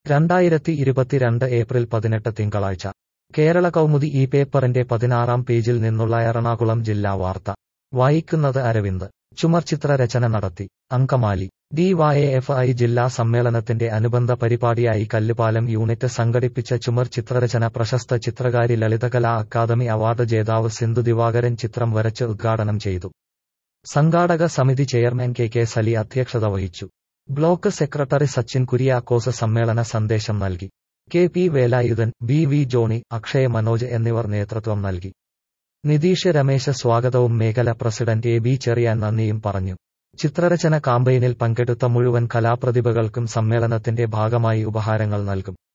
2022 April 18 തിങ്കളാഴ്ച കേരള കൗമുദി ഈ പേപ്പറിന്റെ 16-ാം പേജിൽ നിന്നുള്ള എറണാകുളം ജില്ലാ വാർത്ത വായിക്കുന്നത് അരവിന്ദ് ചുമർചിത്ര രചന നടത്തി അങ്കമാലി DYAFI ജില്ലാ സമ്മേളനത്തിന്റെ അനുബന്ധ പരിപാടിയായി കല്ലുപാലം യൂണിറ്റ് സംഘടിപ്പിച്ച ചുമർ ചിത്രരചന പ്രശസ്ത ചിത്രകാരി ലളിതകലാ അക്കാദമി അവാർഡ് ജേതാവ് സിന്ധു ദിവാകരൻ ചിത്രം വരച്ച് ഉദ്ഘാടനം ചെയ്തു. സംഘാടക സമിതി ചെയർമാൻ കെ സലി അധ്യക്ഷത വഹിച്ചു. ബ്ലോക്ക് സെക്രട്ടറി സച്ചിൻ കുര്യാക്കോസ് സമ്മേളന സന്ദേശം നൽകി. KP Velayudhan, BV Johnny, Akshaya Manoj എന്നിവർ നേതൃത്വം നൽകി. നിതീഷ് രമേശ് സ്വാഗതവും മേഖല പ്രസിഡന്റ് AB ചെറിയാൻ നന്ദിയും പറഞ്ഞു. ചിത്രരചന കാമ്പയിനിൽ പങ്കെടുത്ത മുഴുവൻ കലാപ്രതിഭകൾക്കും സമ്മേളനത്തിന്റെ ഭാഗമായി ഉപഹാരങ്ങൾ നൽകും.